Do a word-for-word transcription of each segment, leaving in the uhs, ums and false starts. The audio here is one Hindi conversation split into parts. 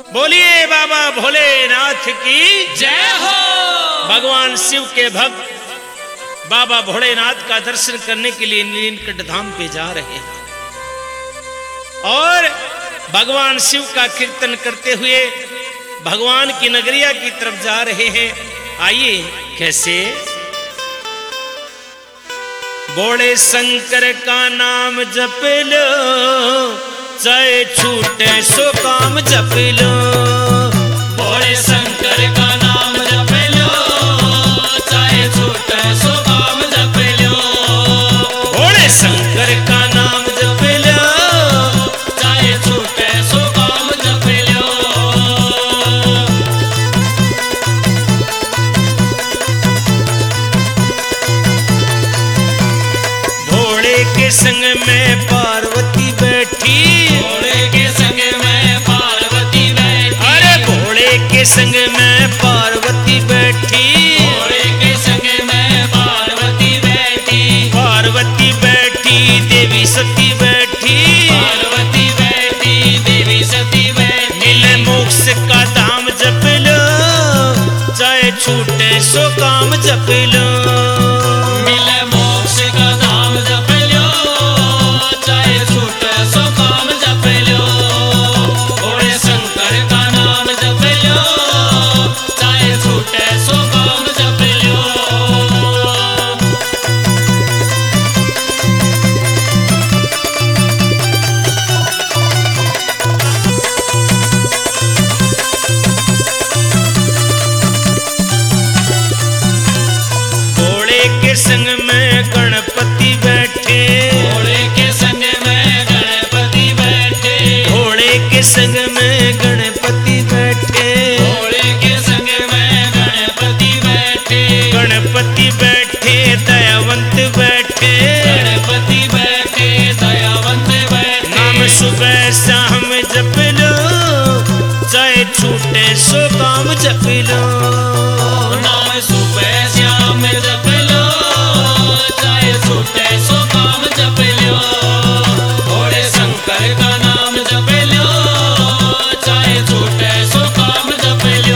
बोलिए बाबा भोलेनाथ की जय हो। भगवान शिव के भक्त बाबा भोलेनाथ का दर्शन करने के लिए नीलकंठ धाम पे जा रहे हैं और भगवान शिव का कीर्तन करते हुए भगवान की नगरिया की तरफ जा रहे हैं। आइए कैसे। भोले शंकर का नाम जप लो, चाहे छूटे सो काम जप लो। भोले शंकर का नाम जप लो, चाहे छूटे सो काम जप लो। भोले शंकर का नाम जप लो, चाहे छूटे सो काम जप लो। भोले के संग में पार्वती बैठी, भोले के संग में पार्वती बैठी। अरे भोले के संग में पार्वती बैठी, भोले के संग में पार्वती बैठी। पार्वती बैठी देवी सती बैठी, पार्वती बैठी देवी सती बैठी। मिले मोक्ष का धाम जप लो, चाहे छूटे सो काम जप लो। मिले मोक्ष का धाम जप लो, चाहे छूटे सो काम जप लो। भोले शंकर का नाम जप लो, चाहे छूटे सो काम जप लो। भोले के संग में गणपति बैठे, भोले के संग में गणपति बैठे। भोले के संग में गणपति बैठे, भोले के संग में गणपति बैठे। गणपति बैठे दयावंत बैठे, गणपति बैठे दयावंत बैठे। नाम सुबह शाम जप लो, चाहे छूटे सो काम जप लो। नाम सुबह श्याम जप लो, चाहे छूटे सो काम जप लो। भोले शंकर का नाम जप लो, चाहे छूटे सो काम जप लो।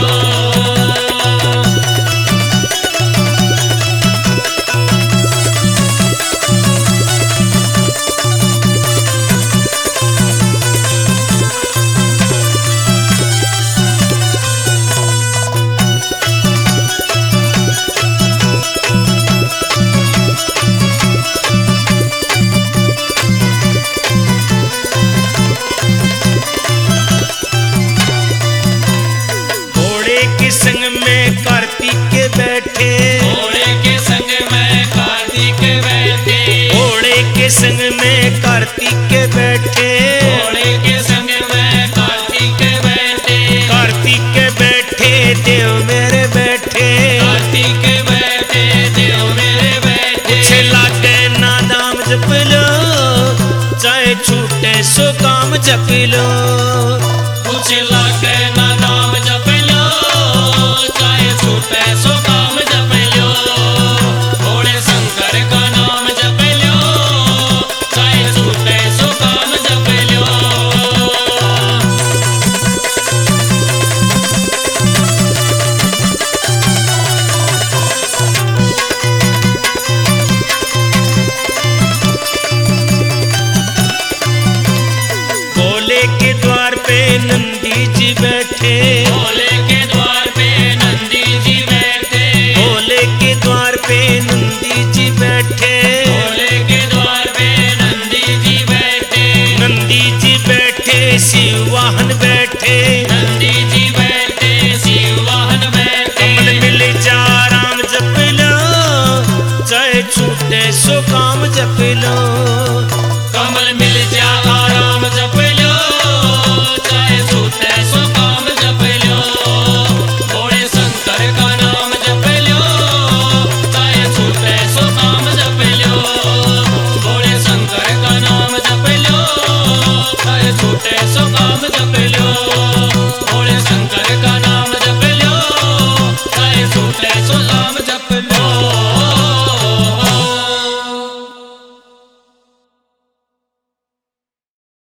भोले के संग में कार्तिक के बैठे, भोले के संग में कार्तिक बैठे। भोले के संग में कार्तिक के बैठे, भोले के संग में कार्तिक बैठे। कार्तिक के बैठे देव मेरे बैठे, कार्तिक बैठे देव मेरे बैठे। कुछ लागे ना दाम जप लो, चाहे छूटे सो काम जप लो। कुछ लागे ना नाम जप लो, चाहे छूटे सो काम जप लो। भोले शंकर का नाम जप लो, चाहे छूटे सो काम जप लो। भोले के द्वार पे नंदी जी बैठे, भोले के द्वार पे नंदी जी बैठे। भोले के द्वार पे नंदी जी बैठे, भोले के द्वार पे नंदी जी बैठे। नंदी जी बैठे शिव वाहन बैठे, नंदी जी बैठे शिव वाहन बैठे। कमल मिल जा राम जप लो, चाहे छूटे सो काम जप लो। कमल मिल जा आराम जप लो, चाहे छूटे सो काम जप लो। भोले शंकर का नाम जप लो, चाहे छूटे सो काम जप लो। भोले शंकर का नाम जप लो, चाहे छूटे सो काम जप लो। भोले शंकर का